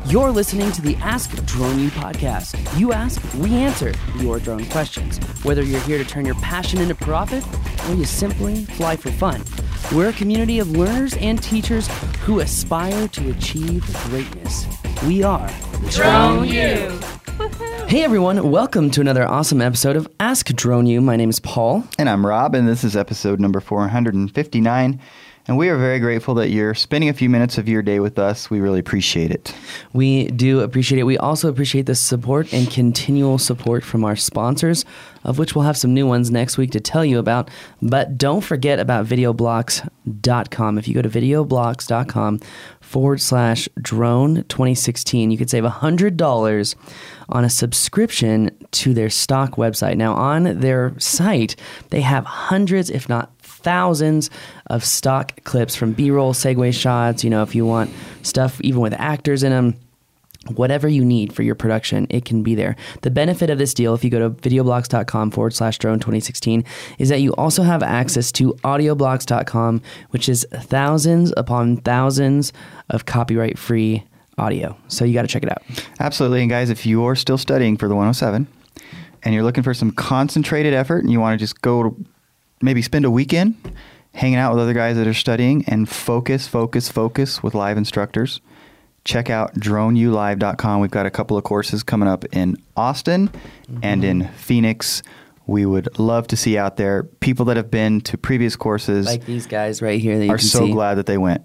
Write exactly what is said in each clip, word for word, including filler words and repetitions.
You're listening to the Ask Drone U podcast. You ask, we answer your drone questions. Whether you're here to turn your passion into profit or you simply fly for fun, we're a community of learners and teachers who aspire to achieve greatness. We are Drone U. Hey everyone, welcome to another awesome episode of Ask Drone U. My name is Paul. And I'm Rob, and this is episode number four hundred fifty-nine. And we are very grateful that you're spending a few minutes of your day with us. We really appreciate it. We do appreciate it. We also appreciate the support and continual support from our sponsors, of which we'll have some new ones next week to tell you about. But don't forget about videoblocks dot com. If you go to videoblocks.com forward slash drone 2016, you could save one hundred dollars on a subscription to their stock website. Now, on their site, they have hundreds, if not thousands of stock clips from B-roll, segue shots. You know, if you want stuff even with actors in them, whatever you need for your production, it can be there. The benefit of this deal, if you go to videoblocks.com forward slash drone 2016, is that you also have access to audioblocks dot com, which is thousands upon thousands of copyright-free audio. So you got to check it out. Absolutely. And guys, if you're still studying for the one oh seven and you're looking for some concentrated effort and you want to just go to maybe spend a weekend hanging out with other guys that are studying and focus, focus, focus with live instructors, check out drone u live dot com. We've got a couple of courses coming up in Austin mm-hmm. and in Phoenix. We would love to see you out there. People that have been to previous courses, like these guys right here, that you are can so see. glad that they went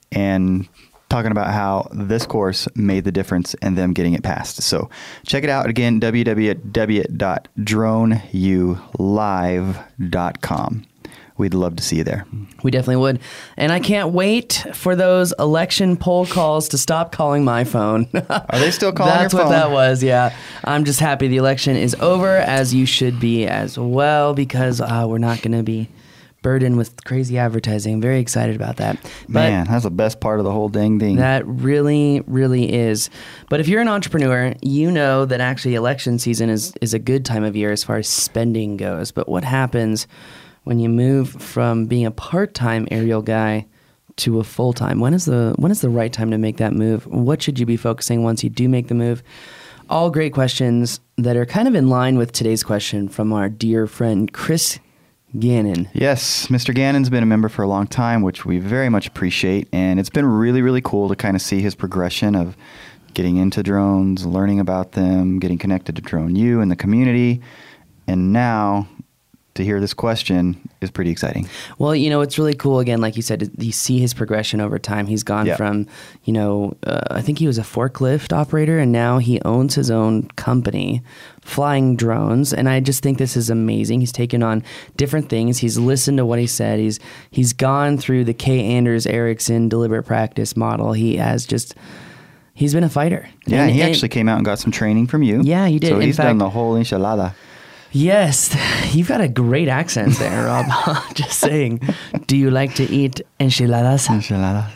and talking about how this course made the difference in them getting it passed. So check it out again, w w w dot drone u live dot com. We'd love to see you there. We definitely would. And I can't wait for those election poll calls to stop calling my phone. Are they still calling That's your phone? That's what that was, yeah. I'm just happy the election is over, as you should be as well, because uh, we're not going to be burdened with crazy advertising. I'm very excited about that. But man, that's the best part of the whole dang thing. That really, really is. But if you're an entrepreneur, you know that actually election season is, is a good time of year as far as spending goes. But what happens when you move from being a part-time aerial guy to a full-time? When is the when is the right time to make that move? What should you be focusing once you do make the move? All great questions that are kind of in line with today's question from our dear friend Chris Gannon. Yes, Mister Gannon's been a member for a long time, which we very much appreciate, and it's been really, really cool to kind of see his progression of getting into drones, learning about them, getting connected to Drone U and the community, and now to hear this question is pretty exciting. Well, you know, it's really cool. Again, like you said, you see his progression over time. He's gone yeah. from, you know, uh, I think he was a forklift operator, and now he owns his own company flying drones. And I just think this is amazing. He's taken on different things. He's listened to what he said. He's he's gone through the K. Anders Ericsson deliberate practice model. He has just... He's been a fighter. Yeah, and, he and, actually came out and got some training from you. Yeah, he did. So In he's fact, done the whole enchilada. Yes, you've got a great accent there, Rob. Just saying. Do you like to eat enchiladas? Enchilada.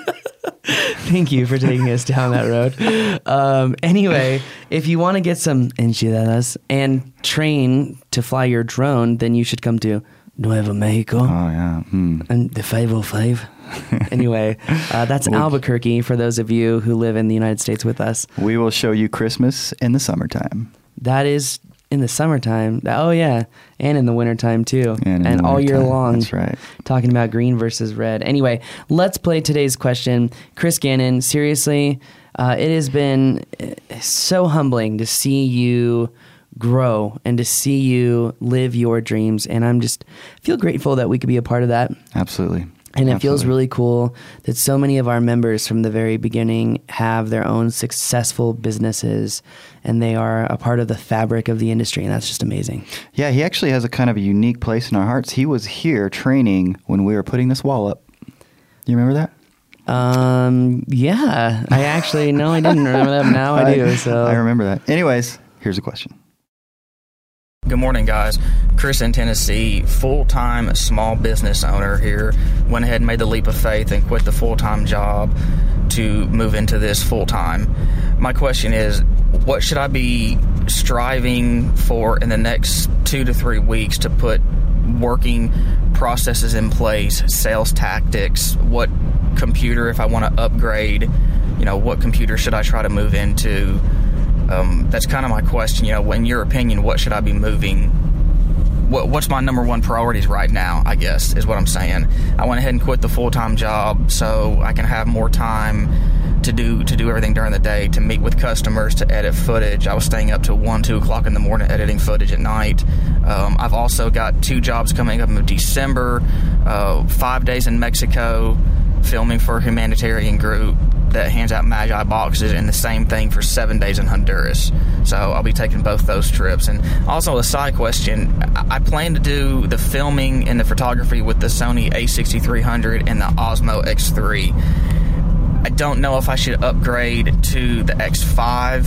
Thank you for taking us down that road. Um, anyway, if you want to get some enchiladas and train to fly your drone, then you should come to Nuevo Mexico. Oh, yeah. Mm. And the five oh five. Anyway, uh, that's Albuquerque for those of you who live in the United States with us. We will show you Christmas in the summertime. That is in the summertime. Oh, yeah. And in the wintertime, too. And, and all year time. long. That's right. Talking about green versus red. Anyway, let's play today's question. Chris Gannon, seriously, uh, it has been so humbling to see you grow and to see you live your dreams. And I'm just feel grateful that we could be a part of that. Absolutely. And it Absolutely. feels really cool that so many of our members from the very beginning have their own successful businesses, and they are a part of the fabric of the industry, and that's just amazing. Yeah, he actually has a kind of a unique place in our hearts. He was here training when we were putting this wall up. You remember that? Um, yeah. I actually, no, I didn't remember that, but now I do. So I remember that. Anyways, here's a question. Good morning, guys. Chris in Tennessee, full-time small business owner here. Went ahead and made the leap of faith and quit the full-time job to move into this full-time. My question is, what should I be striving for in the next two to three weeks to put working processes in place, sales tactics, what computer if I want to upgrade you know, what computer should I try to move into? Um, that's kind of my question. You know, in your opinion, what should I be moving? What, what's my number one priorities right now, I guess, is what I'm saying. I went ahead and quit the full-time job so I can have more time to do to do everything during the day, to meet with customers, to edit footage. I was staying up till one, two o'clock in the morning editing footage at night. Um, I've also got two jobs coming up in December, uh, five days in Mexico, filming for a humanitarian group that hands out Magi boxes, and the same thing for seven days in Honduras. So I'll be taking both those trips. And also a side question, I plan to do the filming and the photography with the Sony A sixty-three hundred and the Osmo X three. I don't know if I should upgrade to the X five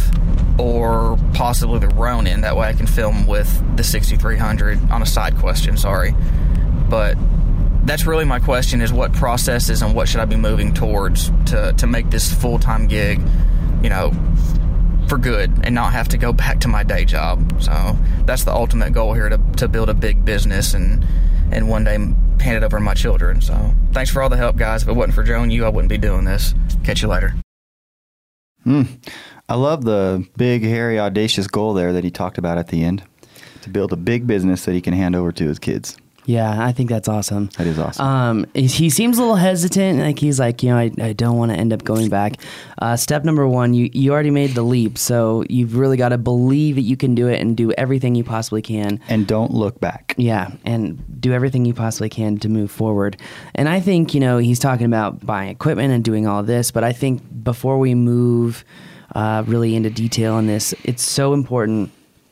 or possibly the Ronin. That way I can film with the sixty-three hundred. On a side question, sorry. But that's really my question, is what processes and what should I be moving towards to, to make this full-time gig, you know, for good and not have to go back to my day job. So that's the ultimate goal here, to, to build a big business and, and one day hand it over to my children. So thanks for all the help, guys. If it wasn't for Joe and you, I wouldn't be doing this. Catch you later. Mm. I love the big, hairy, audacious goal there that he talked about at the end, to build a big business that he can hand over to his kids. Yeah, I think that's awesome. That is awesome. Um, he seems a little hesitant. Like he's like, you know, I, I don't want to end up going back. Uh, step number one, you, you already made the leap. So you've really got to believe that you can do it and do everything you possibly can. And don't look back. Yeah, and do everything you possibly can to move forward. And I think, you know, he's talking about buying equipment and doing all this. But I think before we move uh, really into detail on this, it's so important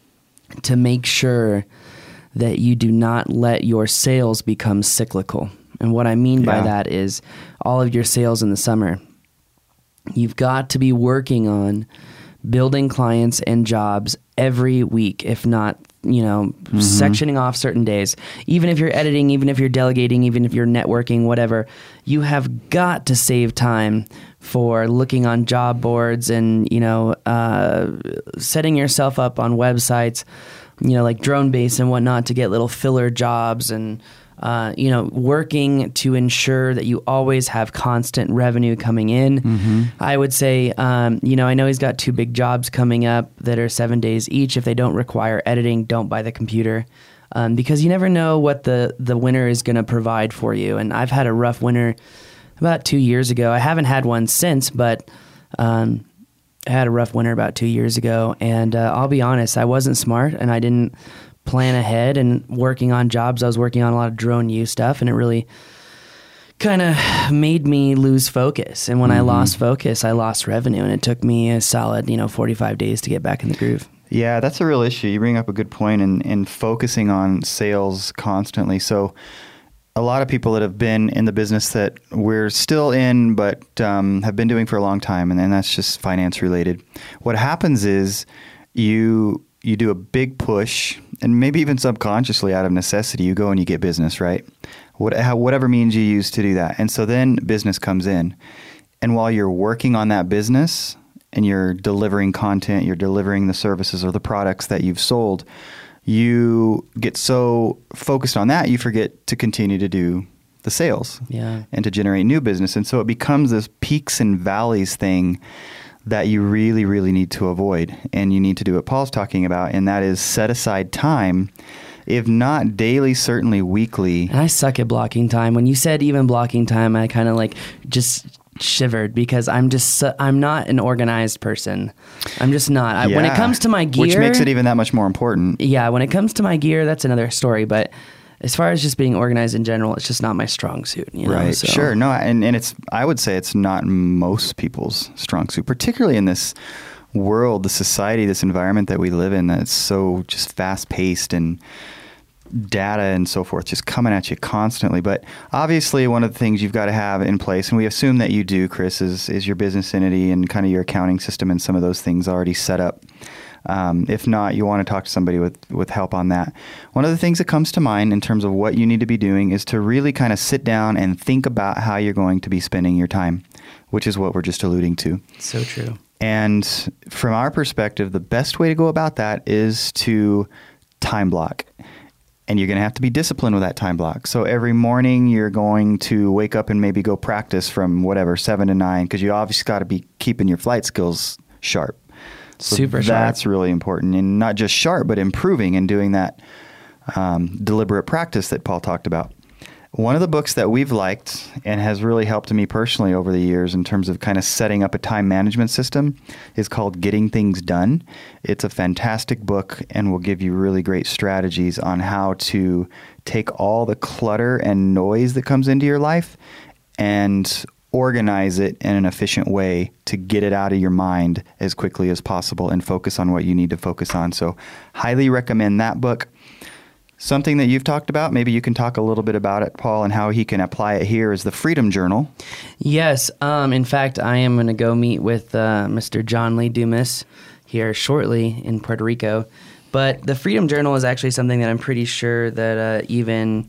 to make sure that you do not let your sales become cyclical. And what I mean by Yeah. that is all of your sales in the summer. You've got to be working on building clients and jobs every week, if not, you know, mm-hmm. sectioning off certain days. Even if you're editing, even if you're delegating, even if you're networking, whatever, you have got to save time for looking on job boards and, you know, uh, setting yourself up on websites, you know, like DroneBase and whatnot, to get little filler jobs and, uh, you know, working to ensure that you always have constant revenue coming in. Mm-hmm. I would say, um, you know, I know he's got two big jobs coming up that are seven days each. If they don't require editing, don't buy the computer, um, because you never know what the, the winter is going to provide for you. And I've had a rough winter about two years ago. I haven't had one since, but um, I had a rough winter about two years ago, and uh, I'll be honest, I wasn't smart, and I didn't plan ahead. And working on jobs, I was working on a lot of drone U stuff, and it really kind of made me lose focus. And when mm-hmm. I lost focus, I lost revenue, and it took me a solid, you know, forty-five days to get back in the groove. Yeah, that's a real issue. You bring up a good point in, in focusing on sales constantly. So a lot of people that have been in the business that we're still in, but um, have been doing for a long time, and then that's just finance related. What happens is you you do a big push, and maybe even subconsciously out of necessity, you go and you get business, right? What, how, whatever means you use to do that. And so then business comes in. And while you're working on that business and you're delivering content, you're delivering the services or the products that you've sold, you get so focused on that, you forget to continue to do the sales yeah. and to generate new business. And so it becomes this peaks and valleys thing that you really, really need to avoid. And you need to do what Paul's talking about, and that is set aside time, if not daily, certainly weekly. And I suck at blocking time. When you said even blocking time, I kind of like just shivered, because I'm just I'm not an organized person. I'm just not. I, yeah. When it comes to my gear, which makes it even that much more important. Yeah, when it comes to my gear, that's another story. But as far as just being organized in general, it's just not my strong suit. You know? Right. So. Sure. No, and and it's I would say it's not most people's strong suit, particularly in this world, the society, this environment that we live in, that's so just fast paced and data and so forth just coming at you constantly. But obviously one of the things you've got to have in place, and we assume that you do, Chris, is, is your business entity and kind of your accounting system and some of those things already set up. Um, if not, you want to talk to somebody with, with help on that. One of the things that comes to mind in terms of what you need to be doing is to really kind of sit down and think about how you're going to be spending your time, which is what we're just alluding to. So true. And from our perspective, the best way to go about that is to time block. and you're going to have to be disciplined with that time block. So every morning you're going to wake up and maybe go practice from whatever, seven to nine, because you obviously got to be keeping your flight skills sharp. So Super sharp. That's really important. And not just sharp, but improving and doing that um, deliberate practice that Paul talked about. One of the books that we've liked and has really helped me personally over the years in terms of kind of setting up a time management system is called Getting Things Done. It's a fantastic book and will give you really great strategies on how to take all the clutter and noise that comes into your life and organize it in an efficient way to get it out of your mind as quickly as possible and focus on what you need to focus on. So highly recommend that book. Something that you've talked about, maybe you can talk a little bit about it, Paul, and how he can apply it here is the Freedom Journal. Yes. Um, in fact, I am going to go meet with uh, Mister John Lee Dumas here shortly in Puerto Rico. But the Freedom Journal is actually something that I'm pretty sure that uh, even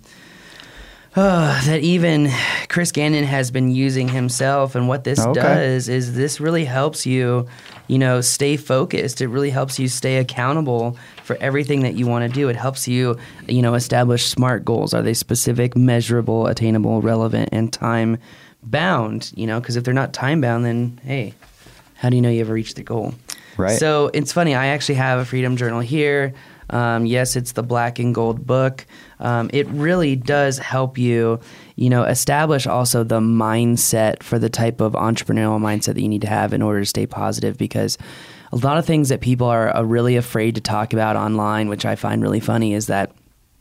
uh, that even Chris Gannon has been using himself. And what this Okay. does is this really helps you, you know, stay focused. It really helps you stay accountable for everything that you want to do. It helps you, you know, establish SMART goals. Are they specific, measurable, attainable, relevant, and time bound? You know, because if they're not time bound, then hey, how do you know you ever reached the goal? Right. So it's funny. I actually have a Freedom Journal here. Um, yes, it's the black and gold book. Um, it really does help you, you know, establish also the mindset for the type of entrepreneurial mindset that you need to have in order to stay positive, because a lot of things that people are, are really afraid to talk about online, which I find really funny, is that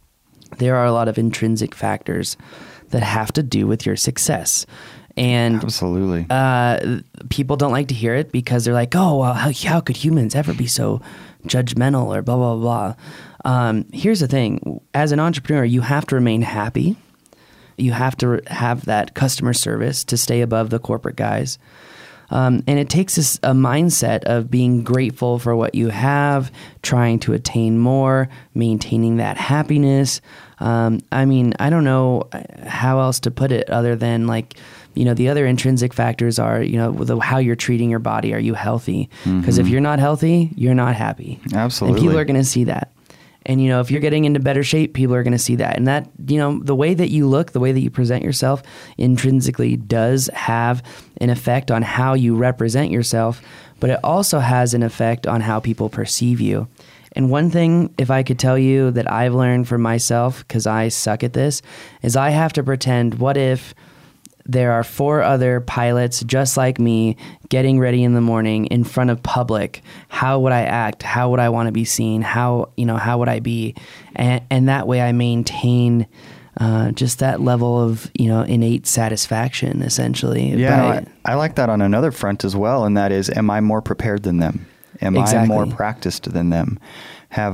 there are a lot of intrinsic factors that have to do with your success. And Absolutely. uh, people don't like to hear it because they're like, oh, well, how, how could humans ever be so judgmental or blah, blah, blah. Um, here's the thing. As an entrepreneur, you have to remain happy. You have to have that customer service to stay above the corporate guys. Um, and it takes this, a mindset of being grateful for what you have, trying to attain more, maintaining that happiness. Um, I mean, I don't know how else to put it other than like, you know, the other intrinsic factors are, you know, the, how you're treating your body. Are you healthy? Because Mm-hmm. if you're not healthy, you're not happy. Absolutely. And people are going to see that. And, you know, if you're getting into better shape, people are going to see that. And that, you know, the way that you look, the way that you present yourself intrinsically does have an effect on how you represent yourself, but it also has an effect on how people perceive you. And one thing, if I could tell you that I've learned for myself, because I suck at this, is I have to pretend, what if there are four other pilots just like me getting ready in the morning in front of public? How would I act? How would I want to be seen? How, you know, how would I be? And, and that way I maintain uh, just that level of, you know, innate satisfaction, essentially. Yeah, by- I, I like that on another front as well, and that is, am I more prepared than them? Am Exactly. I more practiced than them? Have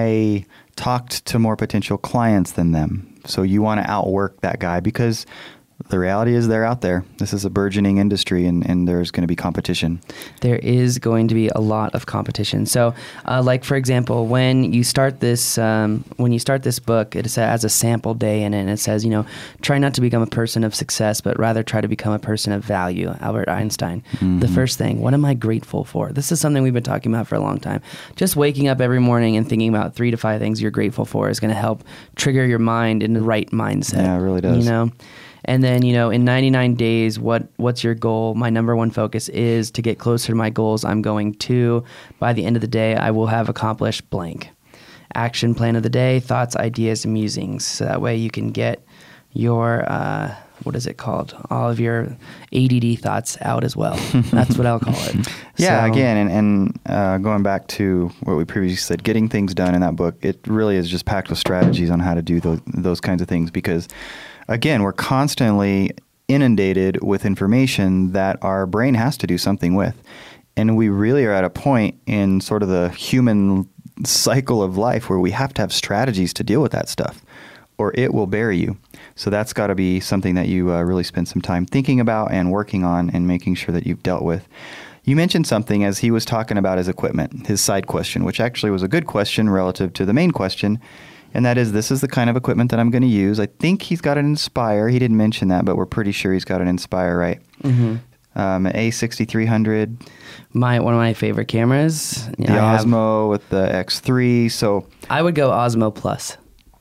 I talked to more potential clients than them? So you want to outwork that guy, because the reality is they're out there. This is a burgeoning industry, and, and there's going to be competition. There is going to be a lot of competition. So, uh, like for example, when you start this, um, when you start this book, it has a sample day in it, and it says, you know, try not to become a person of success, but rather try to become a person of value. Albert Einstein. Mm-hmm. The first thing, what am I grateful for? This is something we've been talking about for a long time. Just waking up every morning and thinking about three to five things you're grateful for is going to help trigger your mind in the right mindset. Yeah, it really does. You know. And then, you know, in ninety-nine days, what what's your goal? My number one focus is to get closer to my goals. I'm going to, by the end of the day, I will have accomplished blank. Action plan of the day, thoughts, ideas, and musings. So that way you can get your, uh, what is it called? All of your A D D thoughts out as well. That's what I'll call it. Yeah, So- again, and, and uh, going back to what we previously said, Getting Things Done in that book, it really is just packed with strategies on how to do those, those kinds of things, because again, we're constantly inundated with information that our brain has to do something with. And we really are at a point in sort of the human cycle of life where we have to have strategies to deal with that stuff, or it will bury you. So that's got to be something that you uh, really spend some time thinking about and working on and making sure that you've dealt with. You mentioned something as he was talking about his equipment, his side question, which actually was a good question relative to the main question. And that is, this is the kind of equipment that I'm going to use. I think he's got an Inspire. He didn't mention that, but we're pretty sure he's got an Inspire, right? Mm-hmm. Um, an A sixty-three hundred. My one of my favorite cameras. The I have- Osmo with the X three. So I would go Osmo Plus.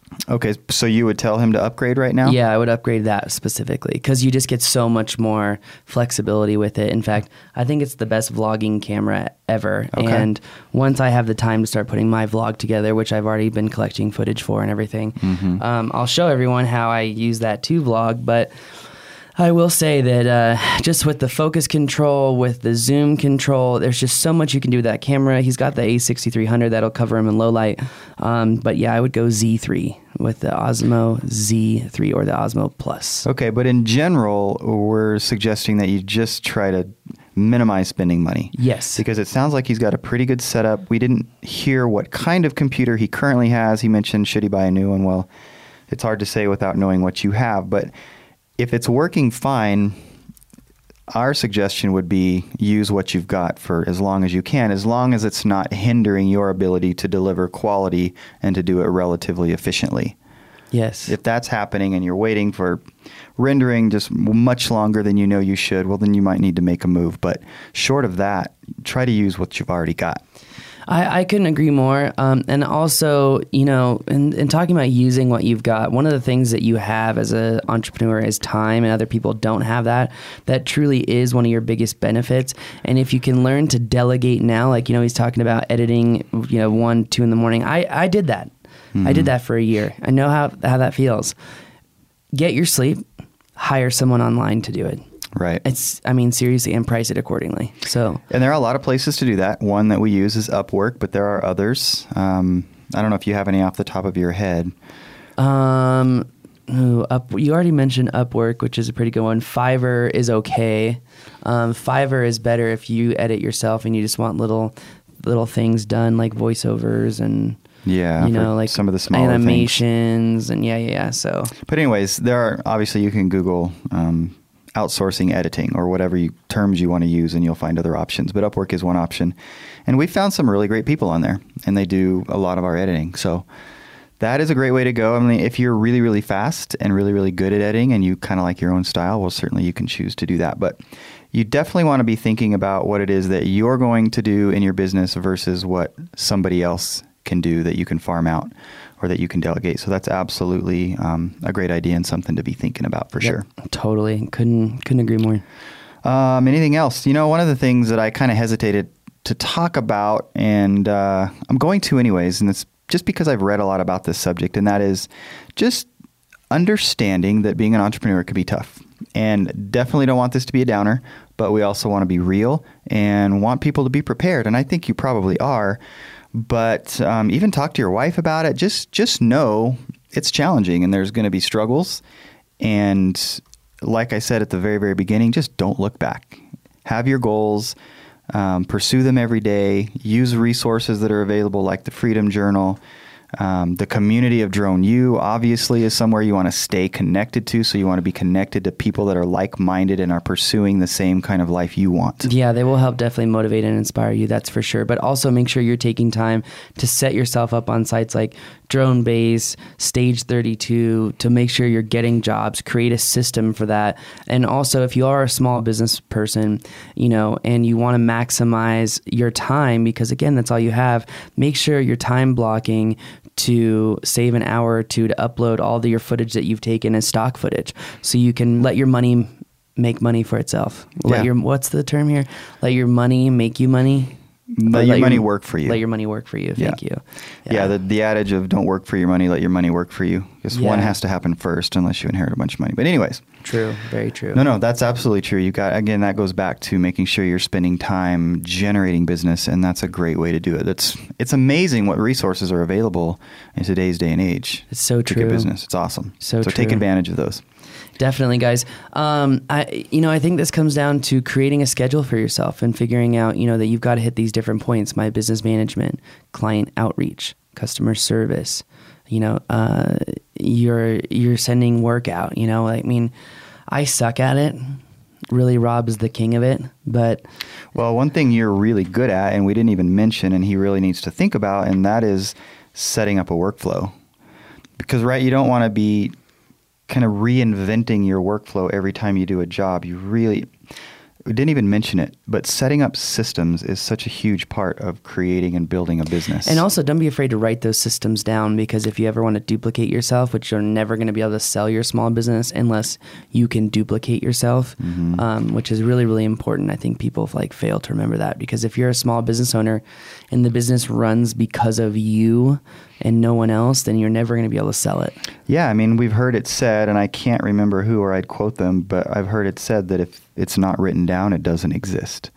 Okay, so you would tell him to upgrade right now? Yeah, I would upgrade that specifically because you just get so much more flexibility with it. In fact, I think it's the best vlogging camera ever. Okay. And once I have the time to start putting my vlog together, which I've already been collecting footage for and everything, Mm-hmm. um, I'll show everyone how I use that to vlog. But I will say that uh, just with the focus control, with the zoom control, there's just so much you can do with that camera. He's got the A sixty-three hundred that'll cover him in low light. Um, but yeah, I would go Z three with the Osmo Z three or the Osmo Plus. Okay, but in general, we're suggesting that you just try to minimize spending money. Yes. Because it sounds like he's got a pretty good setup. We didn't hear what kind of computer he currently has. He mentioned, should he buy a new one? Well, it's hard to say without knowing what you have. But if it's working fine, our suggestion would be use what you've got for as long as you can, as long as it's not hindering your ability to deliver quality and to do it relatively efficiently. Yes. If that's happening and you're waiting for rendering just much longer than you know you should, well, then you might need to make a move. But short of that, try to use what you've already got. I, I couldn't agree more. Um, and also, you know, in, in talking about using what you've got, one of the things that you have as an entrepreneur is time, and other people don't have that. That truly is one of your biggest benefits. And if you can learn to delegate now, like, you know, he's talking about editing, you know, one, two in the morning. I, I did that. Mm-hmm. I did that for a year. I know how, how that feels. Get your sleep, hire someone online to do it. Right. It's, I mean, seriously, and price it accordingly. So, and there are a lot of places to do that. One that we use is Upwork, but there are others. Um, I don't know if you have any off the top of your head. Um, ooh, up, you already mentioned Upwork, which is a pretty good one. Fiverr is okay. Um, Fiverr is better if you edit yourself and you just want little, little things done like voiceovers and, yeah, you know, like some of the smaller animations things. and yeah, yeah, yeah. So, but anyways, there are obviously you can Google um, outsourcing editing or whatever you, terms you want to use, and you'll find other options. But Upwork is one option, and we found some really great people on there, and they do a lot of our editing. So that is a great way to go. I mean, if you're really, really fast and really, really good at editing, and you kind of like your own style, well, certainly you can choose to do that. But you definitely want to be thinking about what it is that you're going to do in your business versus what somebody else can do that you can farm out or that you can delegate. So that's absolutely um, a great idea and something to be thinking about for yep, sure. Totally. Couldn't, couldn't agree more. Um, anything else? You know, one of the things that I kind of hesitated to talk about, and uh, I'm going to anyways, and it's just because I've read a lot about this subject, and that is just understanding that being an entrepreneur can be tough. And definitely don't want this to be a downer, but we also want to be real and want people to be prepared. And I think you probably are. But um, even talk to your wife about it. Just just know it's challenging and there's going to be struggles. And like I said at the very, very beginning, just don't look back. Have your goals. Um, pursue them every day. Use resources that are available like the Freedom Journal. Um, the community of Drone U obviously is somewhere you want to stay connected to. So you want to be connected to people that are like-minded and are pursuing the same kind of life you want. Yeah, they will help definitely motivate and inspire you, that's for sure. But also make sure you're taking time to set yourself up on sites like DroneBase, Stage thirty-two, to make sure you're getting jobs, create a system for that. And also if you are a small business person, you know, and you want to maximize your time, because again, that's all you have, make sure you're time blocking to save an hour or two to upload all the, your footage that you've taken as stock footage, so you can let your money make money for itself. Let yeah. your, what's the term here? Let your money make you money. Let Or your let money your, work for you. Let your money work for you. Thank yeah. you. Yeah, yeah the, the adage of don't work for your money, let your money work for you. Because yeah. one has to happen first unless you inherit a bunch of money. But anyways. True. Very true. No, no, that's absolutely true. You got, again, that goes back to making sure you're spending time generating business, and that's a great way to do it. That's, it's amazing what resources are available in today's day and age. It's so to true. get business. It's awesome. So, so true. take advantage of those. Definitely, guys. Um, I, you know, I think this comes down to creating a schedule for yourself and figuring out, you know, that you've got to hit these different points: my business management, client outreach, customer service. You know, uh, you're you're sending work out. You know, I mean, I suck at it. Really, Rob is the king of it. But well, one thing you're really good at, and we didn't even mention, and he really needs to think about, and that is setting up a workflow. Because right, you don't want to be kind of reinventing your workflow every time you do a job. You really, we didn't even mention it, but setting up systems is such a huge part of creating and building a business. And also, don't be afraid to write those systems down, because if you ever want to duplicate yourself, which you're never going to be able to sell your small business unless you can duplicate yourself, mm-hmm. um, which is really, really important. I think people like fail to remember that, because if you're a small business owner and the business runs because of you and no one else, then you're never going to be able to sell it. Yeah, I mean, we've heard it said, and I can't remember who or I'd quote them, but I've heard it said that if it's not written down, it doesn't exist.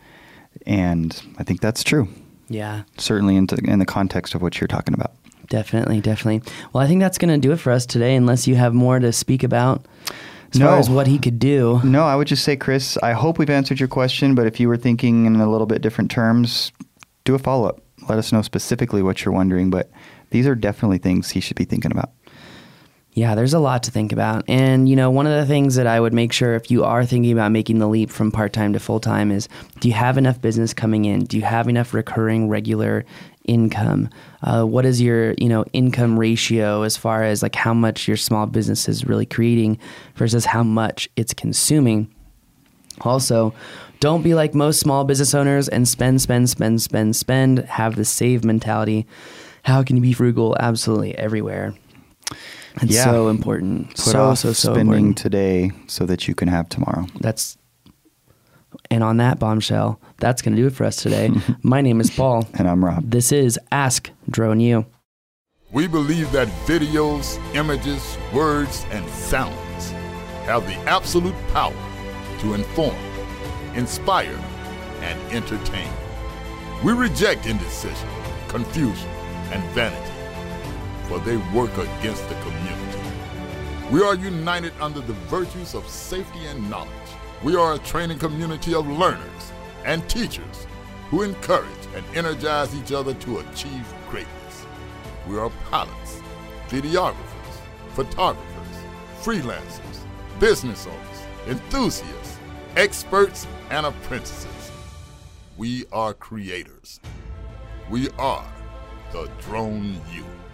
And I think that's true. Yeah. Certainly in, t- in the context of what you're talking about. Definitely, definitely. Well, I think that's going to do it for us today, unless you have more to speak about as no. far as what he could do. No, I would just say, Chris, I hope we've answered your question, but if you were thinking in a little bit different terms, do a follow-up. Let us know specifically what you're wondering, but these are definitely things he should be thinking about. Yeah, there's a lot to think about. And, you know, one of the things that I would make sure if you are thinking about making the leap from part-time to full-time is, do you have enough business coming in? Do you have enough recurring, regular income? Uh, what is your, you know, income ratio as far as like how much your small business is really creating versus how much it's consuming? Also, don't be like most small business owners and spend, spend, spend, spend, spend. Have the save mentality. How can you be frugal? Absolutely everywhere. It's yeah. so important. Put so, off so, so spending important. today so that you can have tomorrow. That's, and on that bombshell, that's going to do it for us today. My name is Paul. And I'm Rob. This is Ask Drone U. We believe that videos, images, words, and sounds have the absolute power to inform, inspire, and entertain. We reject indecision, confusion, and vanity, for they work against the community. We are united under the virtues of safety and knowledge. We are a training community of learners and teachers who encourage and energize each other to achieve greatness. We are pilots, videographers, photographers, freelancers, business owners, enthusiasts, experts, and apprentices. We are creators. We are the Drone U.